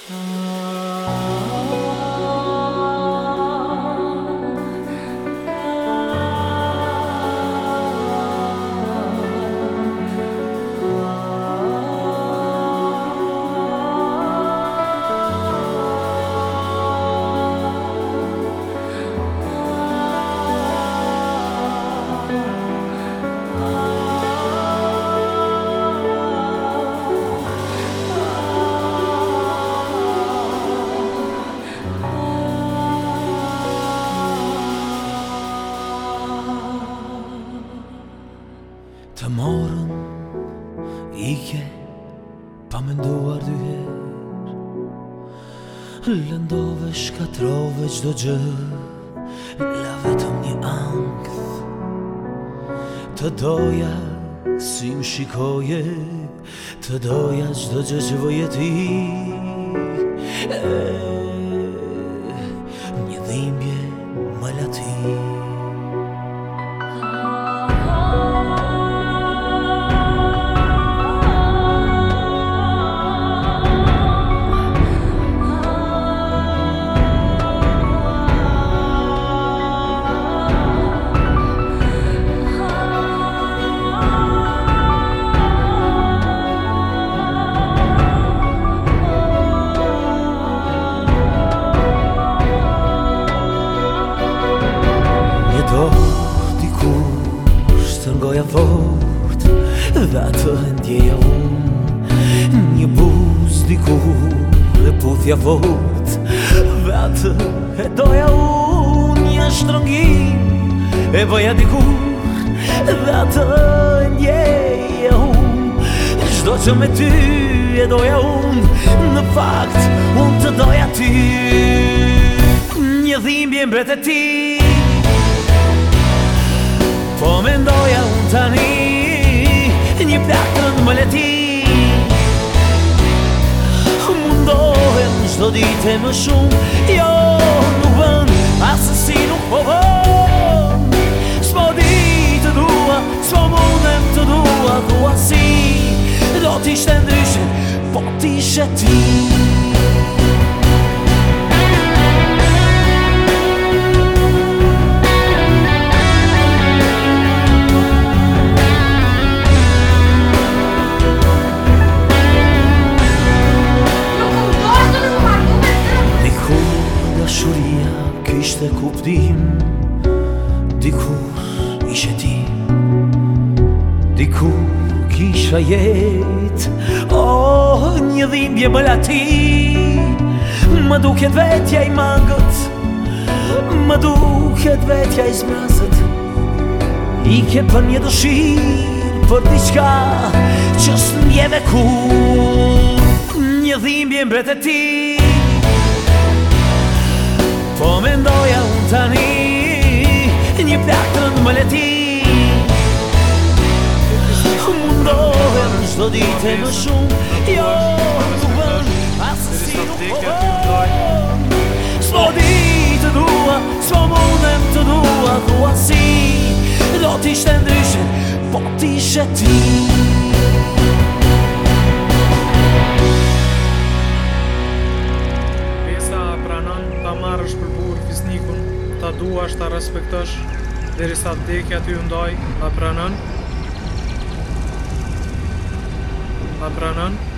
Të morën ike pa menduar dy herë, lëndove, shkatrove çdo gjë, la vetëm një ankth. Të doja si më shikoje, të doja çdo gjë që voje ti, një dhimbje më lati. Dikush të ngoja fort dhe atë e ndjeja unë, një buz dikur e puthja fort dhe atë e doja unë, një shtrëngim e bëja dikur dhe atë e ndjeja unë, çdo që me ty e doja unë, në fakt unë të doja ty, një dhimbje mbret e ti. Po mendoja unë tani, një plaktën më leti, mundohem çdo ditë më shumë, jo nuk bën, asë si nuk po bën. S'po di të dua, s'po mundem të dua, thua si do t'ishte ndryshe, po t'ishe ti. Kishte kuptim, dikur ishe ti, dikur kisha jet, oh, një dhimbje më lati, më duket vetja i mangët, më duket vetja i zmrazët, ike për një dëshirë, për diçka që s'ndjeve kur, një dhimbje mbret e ti. Po mendoja unë tani, një plaktën më leti, mundohem çdo ditë më shumë, jo nuk bën, asë si nuk po bën. S'po di të dua, s'po mundem të dua, thua si do t'ishte ndryshe, po t'ishe ti. Marrësh për burr fisnikun, ta duash, ta respektosh derisa vdekja ty u ndaj, ta pranon? Ta pranon?